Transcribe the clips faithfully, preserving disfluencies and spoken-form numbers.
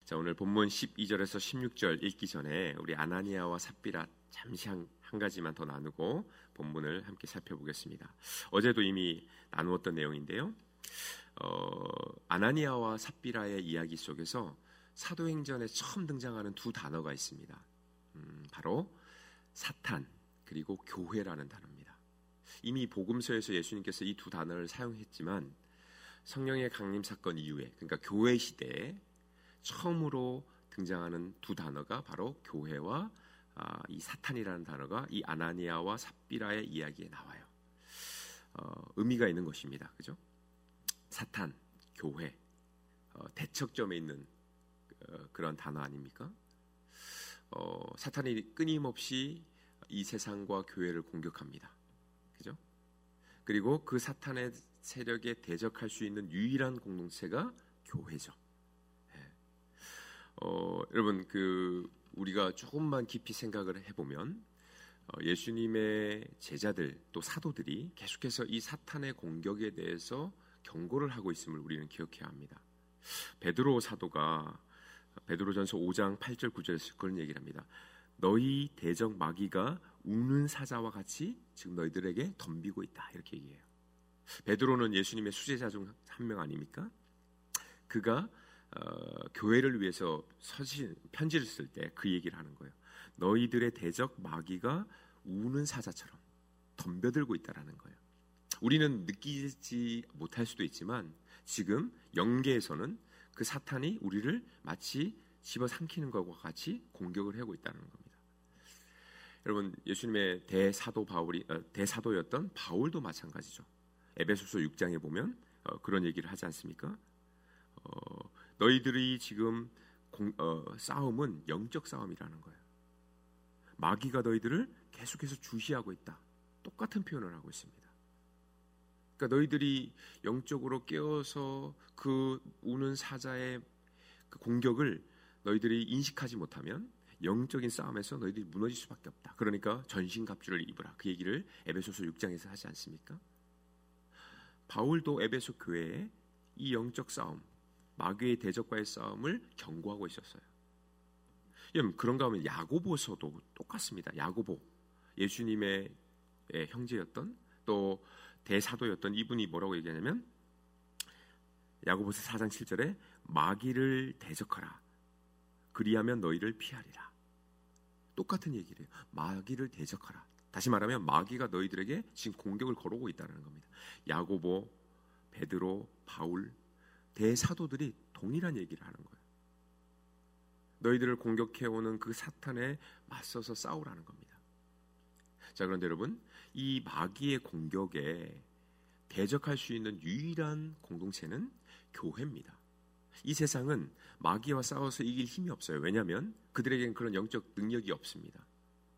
자, 오늘 본문 십이 절에서 십육 절 읽기 전에 우리 아나니아와 삽비라 잠시 한, 한 가지만 더 나누고 본문을 함께 살펴보겠습니다. 어제도 이미 나누었던 내용인데요. 어, 아나니아와 삽비라의 이야기 속에서 사도행전에 처음 등장하는 두 단어가 있습니다. 음, 바로 사탄 그리고 교회라는 단어입니다. 이미 복음서에서 예수님께서 이 두 단어를 사용했지만 성령의 강림 사건 이후에, 그러니까 교회 시대에 처음으로 등장하는 두 단어가 바로 교회와 아, 이 사탄이라는 단어가 이 아나니아와 삽비라의 이야기에 나와요. 어, 의미가 있는 것입니다. 그죠? 사탄, 교회, 어, 대척점에 있는 어, 그런 단어 아닙니까? 어, 사탄이 끊임없이 이 세상과 교회를 공격합니다. 그죠? 그리고 그 사탄의 세력에 대적할 수 있는 유일한 공동체가 교회죠. 어, 여러분 그 우리가 조금만 깊이 생각을 해보면 어, 예수님의 제자들 또 사도들이 계속해서 이 사탄의 공격에 대해서 경고를 하고 있음을 우리는 기억해야 합니다. 베드로 사도가 베드로전서 오 장 팔 절 구 절에서 그런 얘기를 합니다. 너희 대적 마귀가 우는 사자와 같이 지금 너희들에게 덤비고 있다, 이렇게 얘기해요. 베드로는 예수님의 수제자 중 한 명 아닙니까? 그가 어, 교회를 위해서 서신, 편지를 쓸 때 그 얘기를 하는 거예요. 너희들의 대적 마귀가 우는 사자처럼 덤벼들고 있다라는 거예요. 우리는 느끼지 못할 수도 있지만 지금 영계에서는 그 사탄이 우리를 마치 집어삼키는 것과 같이 공격을 하고 있다는 겁니다. 여러분, 예수님의 대사도 바울이 어, 대사도였던 바울도 마찬가지죠. 에베소서 육 장에 보면 어, 그런 얘기를 하지 않습니까? 어, 너희들이 지금 공, 어, 싸움은 영적 싸움이라는 거예요. 마귀가 너희들을 계속해서 주시하고 있다. 똑같은 표현을 하고 있습니다. 그러니까 너희들이 영적으로 깨어서 그 우는 사자의 그 공격을 너희들이 인식하지 못하면 영적인 싸움에서 너희들이 무너질 수밖에 없다. 그러니까 전신갑주를 입으라. 그 얘기를 에베소서 육 장에서 하지 않습니까? 바울도 에베소 교회에 이 영적 싸움, 마귀의 대적과의 싸움을 경고하고 있었어요. 여러분, 그런가 하면 야고보서도 똑같습니다. 야고보, 예수님의 형제였던 또 대사도였던 이분이 뭐라고 얘기하냐면 야고보서 사 장 칠 절에 마귀를 대적하라. 그리하면 너희를 피하리라. 똑같은 얘기를 해요. 마귀를 대적하라. 다시 말하면 마귀가 너희들에게 지금 공격을 걸어오고 있다는 겁니다. 야고보, 베드로, 바울, 대사도들이 동일한 얘기를 하는 거예요. 너희들을 공격해오는 그 사탄에 맞서서 싸우라는 겁니다. 자, 그런데 여러분, 이 마귀의 공격에 대적할 수 있는 유일한 공동체는 교회입니다. 이 세상은 마귀와 싸워서 이길 힘이 없어요. 왜냐하면 그들에게는 그런 영적 능력이 없습니다.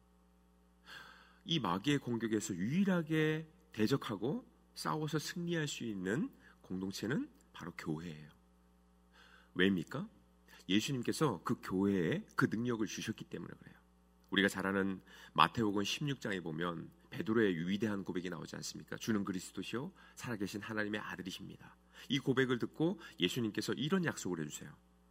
이 마귀의 공격에서 유일하게 대적하고 싸워서 승리할 수 있는 공동체는 바로 교회예요. 왜입니까? 예수님께서 그 교회에 그 능력을 주셨기 때문에 그래요. 우리가 잘 아는 마태복음 십육 장에 보면 베드로의 위대한 고백이 나오지 않습니까? 주는 그리스도시요 살아계신 하나님의 아들이십니다. 이 고백을 듣고 예수님께서 이런 약속을 해주세요.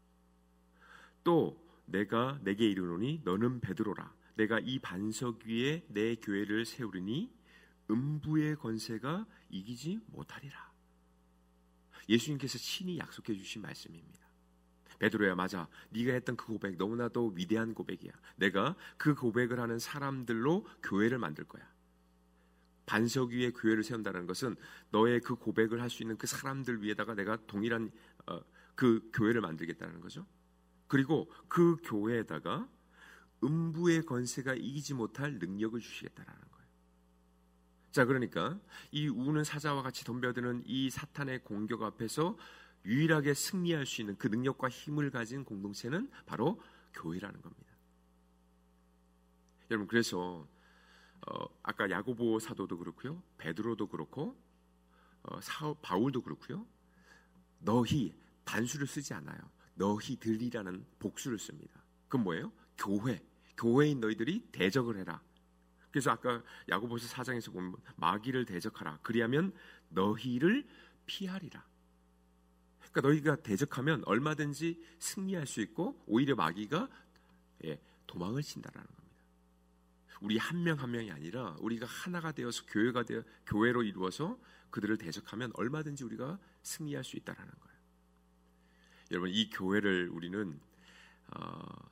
또 내가 내게 이르노니 너는 베드로라. 내가 이 반석 위에 내 교회를 세우리니 음부의 권세가 이기지 못하리라. 예수님께서 친히 약속해 주신 말씀입니다. 베드로야, 맞아. 네가 했던 그 고백 너무나도 위대한 고백이야. 내가 그 고백을 하는 사람들로 교회를 만들 거야. 반석 위에 교회를 세운다는 것은 너의 그 고백을 할 수 있는 그 사람들 위에다가 내가 동일한 어, 그 교회를 만들겠다는 거죠. 그리고 그 교회에다가 음부의 권세가 이기지 못할 능력을 주시겠다라는 거예요. 자, 그러니까 이 우는 사자와 같이 덤벼드는 이 사탄의 공격 앞에서 유일하게 승리할 수 있는 그 능력과 힘을 가진 공동체는 바로 교회라는 겁니다. 여러분, 그래서 어, 아까 야고보 사도도 그렇고요, 베드로도 그렇고 어, 사, 바울도 그렇고요, 너희 단수를 쓰지 않아요. 너희들이라는 복수를 씁니다. 그건 뭐예요? 교회, 교회인 너희들이 대적을 해라. 그래서 아까 야고보서 사 장에서 보면 마귀를 대적하라. 그리하면 너희를 피하리라. 그러니까 너희가 대적하면 얼마든지 승리할 수 있고 오히려 마귀가 예, 도망을 친다라는 겁니다. 우리 한 명 한 명이 아니라 우리가 하나가 되어서 교회가 되어 교회로 이루어서 그들을 대적하면 얼마든지 우리가 승리할 수 있다라는 거예요. 여러분, 이 교회를 우리는 어,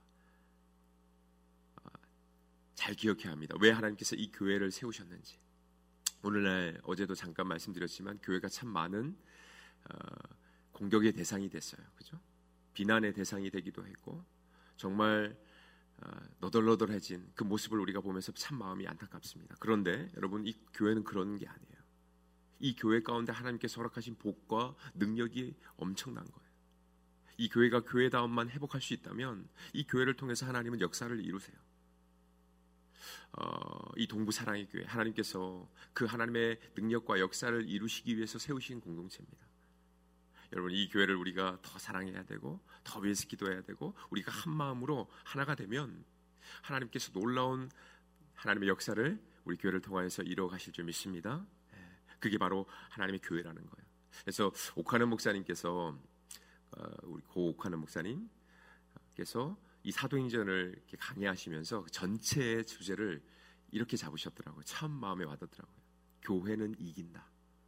잘 기억해야 합니다. 왜 하나님께서 이 교회를 세우셨는지. 오늘날 어제도 잠깐 말씀드렸지만 교회가 참 많은 어, 공격의 대상이 됐어요. 그죠? 비난의 대상이 되기도 했고 정말 어, 너덜너덜해진 그 모습을 우리가 보면서 참 마음이 안타깝습니다. 그런데 여러분, 이 교회는 그런 게 아니에요. 이 교회 가운데 하나님께서 허락하신 복과 능력이 엄청난 거예요. 이 교회가 교회다움만 회복할 수 있다면 이 교회를 통해서 하나님은 역사를 이루세요. 어, 이 동부 사랑의 교회, 하나님께서 그 하나님의 능력과 역사를 이루시기 위해서 세우신 공동체입니다. 여러분, 이 교회를 우리가 더 사랑해야 되고 더 위해서 기도해야 되고 우리가 한 마음으로 하나가 되면 하나님께서 놀라운 하나님의 역사를 우리 교회를 통하여서 이루어 가실 줄 믿습니다. 그게 바로 하나님의 교회라는 거예요. 그래서 옥하는 목사님께서 어, 우리 고 옥하는 목사님께서 이 사도행전을 이렇게 강의하시면서 전체의 주제를 이렇게 잡으셨더라고요. 참 마음에 와닿더라고요. 교회는 이긴다.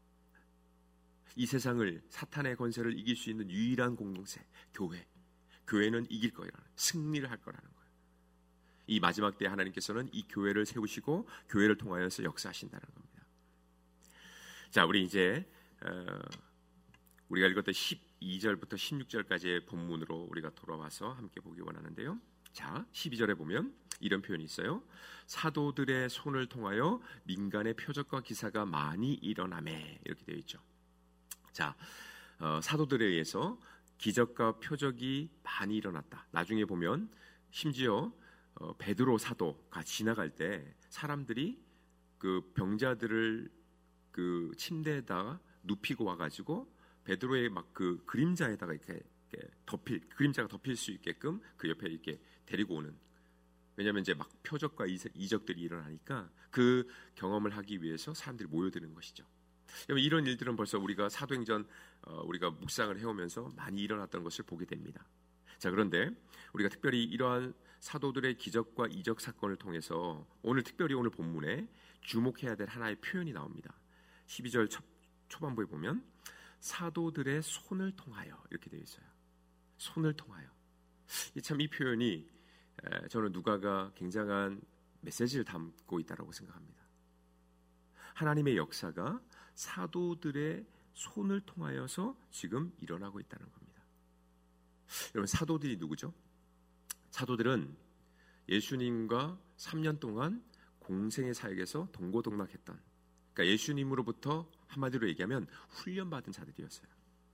이 세상을, 사탄의 권세를 이길 수 있는 유일한 공동체, 교회. 교회는 이길 거라는, 승리를 할 거라는 거예요. 이 마지막 때에 하나님께서는 이 교회를 세우시고 교회를 통하여서 역사하신다는 겁니다. 자, 우리 이제 어, 우리가 읽었던 십이 절부터 십육 절까지의 본문으로 우리가 돌아와서 함께 보기 원하는데요. 자, 십이 절에 보면 이런 표현이 있어요. 사도들의 손을 통하여 민간의 표적과 기사가 많이 일어나매, 이렇게 되어 있죠. 자, 어, 사도들에 의해서 기적과 표적이 많이 일어났다. 나중에 보면 심지어 어, 베드로 사도가 지나갈 때 사람들이 그 병자들을 그 침대에다가 눕히고 와가지고 베드로의 막 그 그림자에다가 이렇게, 이렇게 덮일 그림자가 덮일 수 있게끔 그 옆에 이렇게 데리고 오는. 왜냐하면 이제 막 표적과 이적들이 일어나니까 그 경험을 하기 위해서 사람들이 모여드는 것이죠. 이런 일들은 벌써 우리가 사도행전 어, 우리가 묵상을 해오면서 많이 일어났던 것을 보게 됩니다. 자, 그런데 우리가 특별히 이러한 사도들의 기적과 이적 사건을 통해서 오늘 특별히 오늘 본문에 주목해야 될 하나의 표현이 나옵니다. 십이 절 초, 초반부에 보면 사도들의 손을 통하여, 이렇게 되어 있어요. 손을 통하여. 참 이 표현이 에, 저는 누가가 굉장한 메시지를 담고 있다고 생각합니다. 하나님의 역사가 사도들의 손을 통하여서 지금 일어나고 있다는 겁니다. 여러분, 사도들이 누구죠? 사도들은 예수님과 삼 년 동안 공생의 사역에서 동고동락했던, 그러니까 예수님으로부터 한마디로 얘기하면 훈련받은 자들이었어요.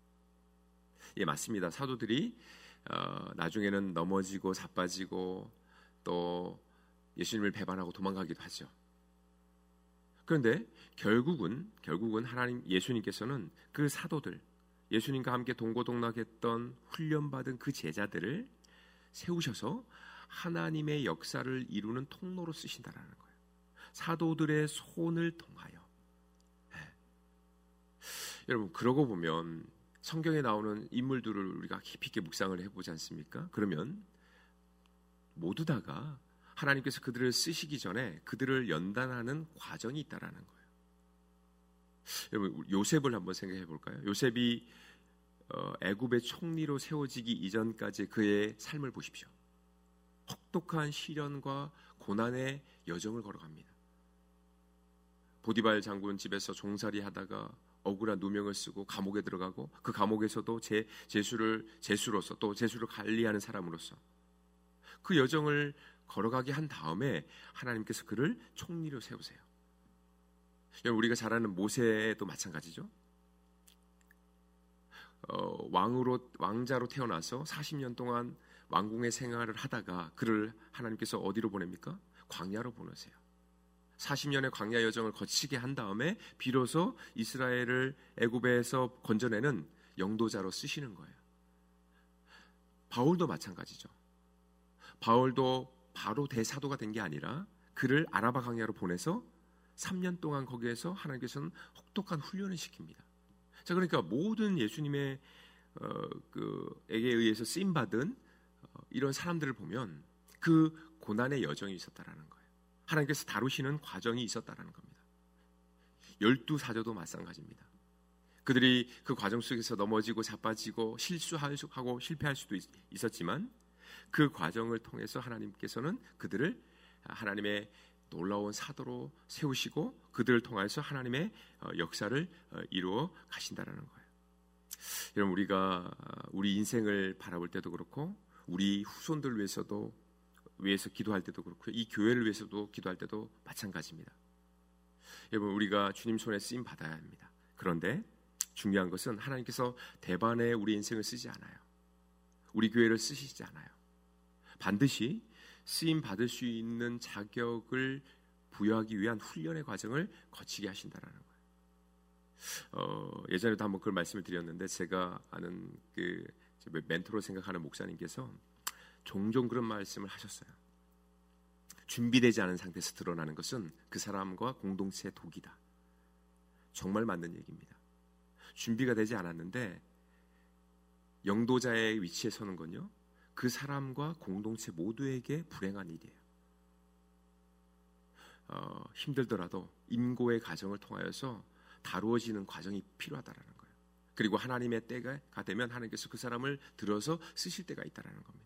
예, 맞습니다. 사도들이 어, 나중에는 넘어지고 자빠지고 또 예수님을 배반하고 도망가기도 하죠. 그런데 결국은 결국은 하나님 예수님께서는 그 사도들, 예수님과 함께 동고동락했던 훈련받은 그 제자들을 세우셔서 하나님의 역사를 이루는 통로로 쓰신다라는 거예요. 사도들의 손을 통하여. 네. 여러분, 그러고 보면 성경에 나오는 인물들을 우리가 깊이 있게 묵상을 해보지 않습니까? 그러면 모두 다가 하나님께서 그들을 쓰시기 전에 그들을 연단하는 과정이 있다라는 거예요. 여러분, 요셉을 한번 생각해 볼까요? 요셉이 어, 애굽의 총리로 세워지기 이전까지 그의 삶을 보십시오. 혹독한 시련과 고난의 여정을 걸어갑니다. 보디발 장군 집에서 종살이 하다가 억울한 누명을 쓰고 감옥에 들어가고 그 감옥에서도 제, 제수를 제수로서 또 제수를 관리하는 사람으로서 그 여정을 걸어가게 한 다음에 하나님께서 그를 총리로 세우세요. 우리가 잘 아는 모세도 마찬가지죠. 어, 왕으로 왕자로 태어나서 사십 년 동안 왕궁의 생활을 하다가 그를 하나님께서 어디로 보냅니까? 광야로 보내세요. 사십 년의 광야 여정을 거치게 한 다음에 비로소 이스라엘을 애굽에서 건져내는 영도자로 쓰시는 거예요. 바울도 마찬가지죠. 바울도 바로 대사도가 된 게 아니라 그를 아라바 광야로 보내서 삼 년 동안 거기에서 하나님께서는 혹독한 훈련을 시킵니다. 자, 그러니까 모든 예수님의 어, 그에게 의해서 쓰임 받은 어, 이런 사람들을 보면 그 고난의 여정이 있었다라는 거예요. 하나님께서 다루시는 과정이 있었다라는 겁니다. 열두 사도도 마찬가지입니다. 그들이 그 과정 속에서 넘어지고 자빠지고 실수하고 실패할 수도 있, 있었지만 그 과정을 통해서 하나님께서는 그들을 하나님의 놀라운 사도로 세우시고 그들을 통해서 하나님의 역사를 이루어 가신다라는 거예요. 여러분, 우리가 우리 인생을 바라볼 때도 그렇고 우리 후손들을 위해서도 위해서 기도할 때도 그렇고 이 교회를 위해서도 기도할 때도 마찬가지입니다. 여러분, 우리가 주님 손에 쓰임 받아야 합니다. 그런데 중요한 것은 하나님께서 대반에 우리 인생을 쓰지 않아요. 우리 교회를 쓰시지 않아요. 반드시 쓰임 받을 수 있는 자격을 부여하기 위한 훈련의 과정을 거치게 하신다라는 거예요. 어, 예전에도 한번 그걸 말씀을 드렸는데 제가 아는 그 멘토로 생각하는 목사님께서 종종 그런 말씀을 하셨어요. 준비되지 않은 상태에서 드러나는 것은 그 사람과 공동체의 독이다. 정말 맞는 얘기입니다. 준비가 되지 않았는데 영도자의 위치에 서는 건요, 그 사람과 공동체 모두에게 불행한 일이에요. 어, 힘들더라도 임고의 과정을 통하여서 다루어지는 과정이 필요하다라는 거예요. 그리고 하나님의 때가 되면 하나님께서 그 사람을 들어서 쓰실 때가 있다라는 겁니다.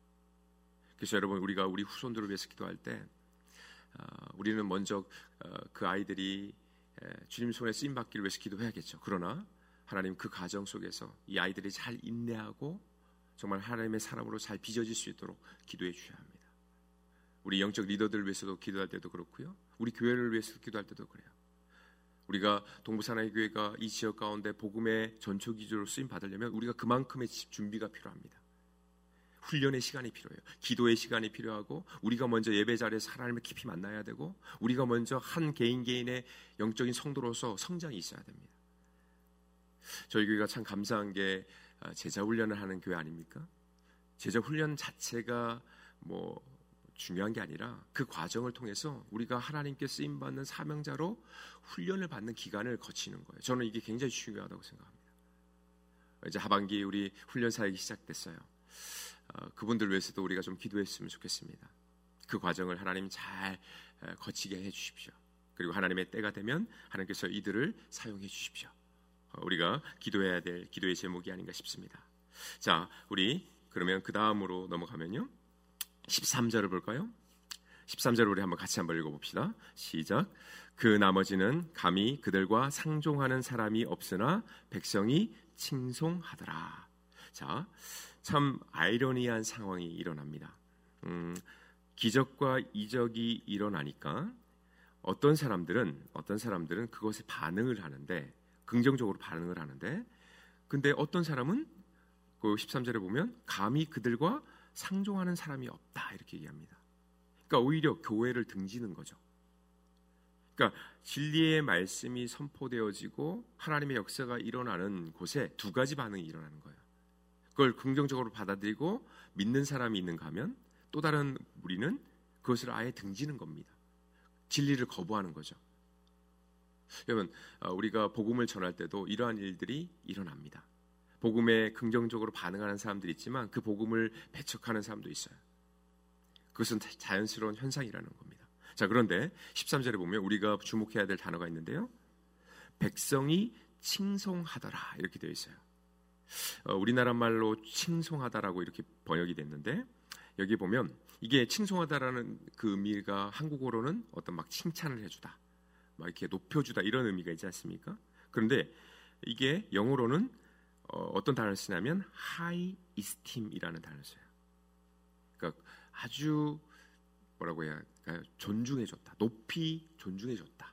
그래서 여러분, 우리가 우리 후손들을 위해서 기도할 때 어, 우리는 먼저 어, 그 아이들이 에, 주님 손에 쓰임 받기를 위해서 기도해야겠죠. 그러나 하나님 그 과정 속에서 이 아이들이 잘 인내하고 정말 하나님의 사람으로 잘 빚어질 수 있도록 기도해 주셔야 합니다. 우리 영적 리더들을 위해서도 기도할 때도 그렇고요, 우리 교회를 위해서도 기도할 때도 그래요. 우리가 동부사나이 교회가 이 지역 가운데 복음의 전초 기조로 쓰임 받으려면 우리가 그만큼의 준비가 필요합니다. 훈련의 시간이 필요해요. 기도의 시간이 필요하고 우리가 먼저 예배 자리에서 하나님을 깊이 만나야 되고 우리가 먼저 한 개인 개인의 영적인 성도로서 성장이 있어야 됩니다. 저희 교회가 참 감사한 게 제자 훈련을 하는 교회 아닙니까? 제자 훈련 자체가 뭐 중요한 게 아니라 그 과정을 통해서 우리가 하나님께 쓰임받는 사명자로 훈련을 받는 기간을 거치는 거예요. 저는 이게 굉장히 중요하다고 생각합니다. 이제 하반기 우리 훈련 사역이 시작됐어요. 어, 그분들 위해서도 우리가 좀 기도했으면 좋겠습니다. 그 과정을 하나님 잘 거치게 해주십시오. 그리고 하나님의 때가 되면 하나님께서 이들을 사용해 주십시오. 어, 우리가 기도해야 될 기도의 제목이 아닌가 싶습니다. 자, 우리 그러면 그 다음으로 넘어가면요, 십삼 절을 볼까요? 십삼 절을 우리 한번 같이 한번 읽어봅시다. 시작. 그 나머지는 감히 그들과 상종하는 사람이 없으나 백성이 칭송하더라. 자, 참 아이러니한 상황이 일어납니다. 음, 기적과 이적이 일어나니까 어떤 사람들은 어떤 사람들은 그것에 반응을 하는데, 긍정적으로 반응을 하는데, 근데 어떤 사람은 그 십삼 절에 보면 감히 그들과 상종하는 사람이 없다 이렇게 얘기합니다. 그러니까 오히려 교회를 등지는 거죠. 그러니까 진리의 말씀이 선포되어지고 하나님의 역사가 일어나는 곳에 두 가지 반응이 일어나는 거예요. 그걸 긍정적으로 받아들이고 믿는 사람이 있는가 하면 또 다른 무리는 그것을 아예 등지는 겁니다. 진리를 거부하는 거죠. 여러분, 우리가 복음을 전할 때도 이러한 일들이 일어납니다. 복음에 긍정적으로 반응하는 사람들이 있지만 그 복음을 배척하는 사람도 있어요. 그것은 자연스러운 현상이라는 겁니다. 자, 그런데 십삼 절에 보면 우리가 주목해야 될 단어가 있는데요, 백성이 칭송하더라 이렇게 되어 있어요. 어, 우리나라 말로 칭송하다라고 이렇게 번역이 됐는데, 여기 보면 이게 칭송하다라는 그 의미가 한국어로는 어떤 막 칭찬을 해주다, 막 이렇게 높여주다 이런 의미가 있지 않습니까? 그런데 이게 영어로는 어, 어떤 단어를 쓰냐면 high esteem이라는 단어를 써요. 그러니까 아주 뭐라고 해야 할까요? 존중해줬다, 높이 존중해줬다.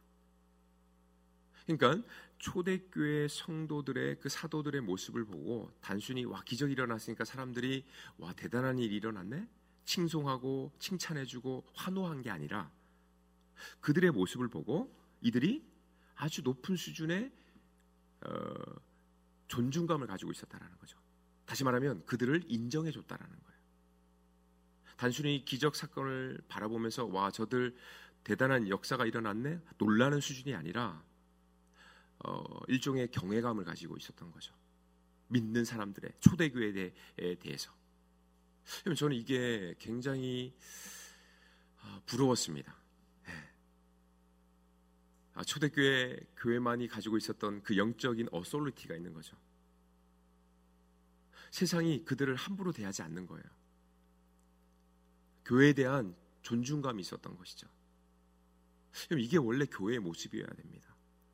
그러니까 초대교회 성도들의 그 사도들의 모습을 보고 단순히 와 기적이 일어났으니까 사람들이 와 대단한 일이 일어났네, 칭송하고 칭찬해주고 환호한 게 아니라 그들의 모습을 보고 이들이 아주 높은 수준의 어, 존중감을 가지고 있었다라는 거죠. 다시 말하면 그들을 인정해줬다라는 거예요. 단순히 기적 사건을 바라보면서 와 저들 대단한 역사가 일어났네 놀라는 수준이 아니라 어, 일종의 경외감을 가지고 있었던 거죠. 믿는 사람들의 초대교회에 대해서. 저는 이게 굉장히 부러웠습니다. 초대교회 교회만이 가지고 있었던 그 영적인 어소리티가 있는 거죠. 세상이 그들을 함부로 대하지 않는 거예요. 교회에 대한 존중감이 있었던 것이죠. 이게 원래 교회의 모습이어야 됩니다.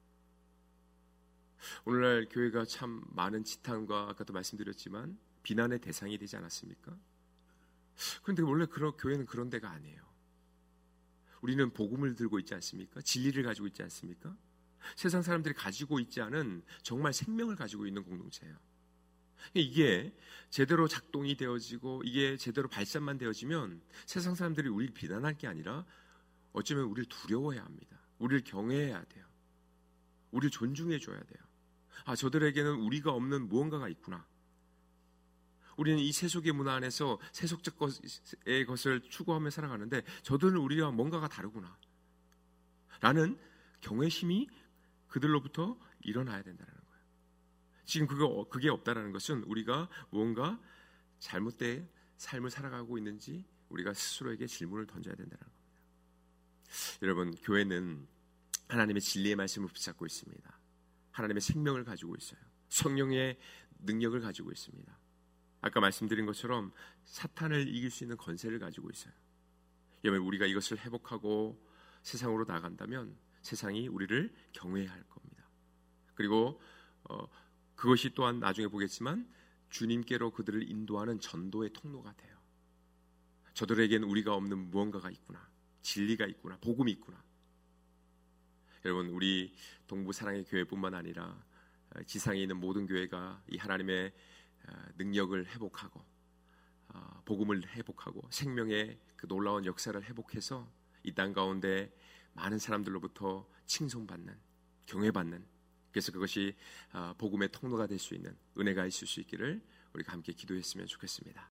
오늘날 교회가 참 많은 지탄과 아까도 말씀드렸지만 비난의 대상이 되지 않았습니까? 그런데 원래 그런 교회는 그런 데가 아니에요. 우리는 복음을 들고 있지 않습니까? 진리를 가지고 있지 않습니까? 세상 사람들이 가지고 있지 않은 정말 생명을 가지고 있는 공동체예요. 이게 제대로 작동이 되어지고 이게 제대로 발산만 되어지면 세상 사람들이 우리를 비난할 게 아니라 어쩌면 우리를 두려워해야 합니다. 우리를 경외해야 돼요. 우리를 존중해 줘야 돼요. 아, 저들에게는 우리가 없는 무언가가 있구나. 우리는 이 세속의 문화 안에서 세속적 것의 것을 추구하며 살아가는데 저들은 우리와 뭔가가 다르구나 라는 경외심이 그들로부터 일어나야 된다는 거예요. 지금 그거, 그게 없다는 것은 우리가 무언가 잘못된 삶을 살아가고 있는지 우리가 스스로에게 질문을 던져야 된다는 겁니다. 여러분, 교회는 하나님의 진리의 말씀을 붙잡고 있습니다. 하나님의 생명을 가지고 있어요. 성령의 능력을 가지고 있습니다. 아까 말씀드린 것처럼 사탄을 이길 수 있는 권세를 가지고 있어요. 여러분, 우리가 이것을 회복하고 세상으로 나간다면 세상이 우리를 경외할 겁니다. 그리고 어, 그것이 또한 나중에 보겠지만 주님께로 그들을 인도하는 전도의 통로가 돼요. 저들에게는 우리가 없는 무언가가 있구나. 진리가 있구나. 복음이 있구나. 여러분, 우리 동부 사랑의 교회뿐만 아니라 지상에 있는 모든 교회가 이 하나님의 능력을 회복하고 복음을 회복하고 생명의 그 놀라운 역사를 회복해서 이 땅 가운데 많은 사람들로부터 칭송받는, 경외받는, 그래서 그것이 복음의 통로가 될 수 있는 은혜가 있을 수 있기를 우리가 함께 기도했으면 좋겠습니다.